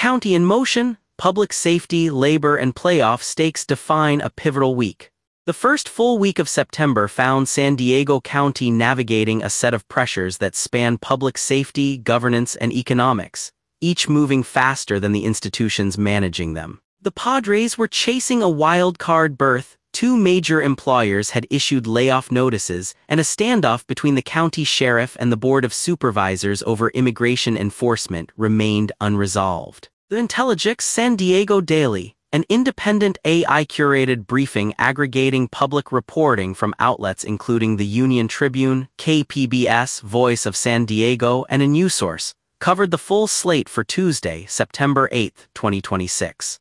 county in motion, public safety, labor, and playoff stakes define a pivotal week. The first full week of September found San Diego County navigating a set of pressures that span public safety, governance, and economics, each moving faster than the institutions managing them. The Padres were chasing a wild card berth, two major employers had issued layoff notices, and a standoff between the county sheriff and the Board of Supervisors over immigration enforcement remained unresolved. The Intelligix San Diego Daily, an independent AI-curated briefing aggregating public reporting from outlets including the Union Tribune, KPBS, Voice of San Diego, and a news source, covered the full slate for Tuesday, September 8, 2026.